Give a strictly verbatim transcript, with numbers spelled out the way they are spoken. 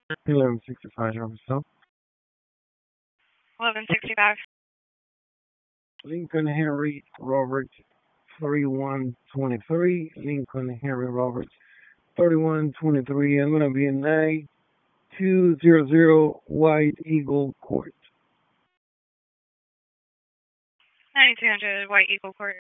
eleven sixty-five, officer. eleven sixty-five. Lincoln Henry Roberts, thirty-one twenty-three. Lincoln Henry Roberts, thirty-one twenty-three. I'm going to be in nine two zero zero White Eagle Court. ninety-two hundred White Eagle Court.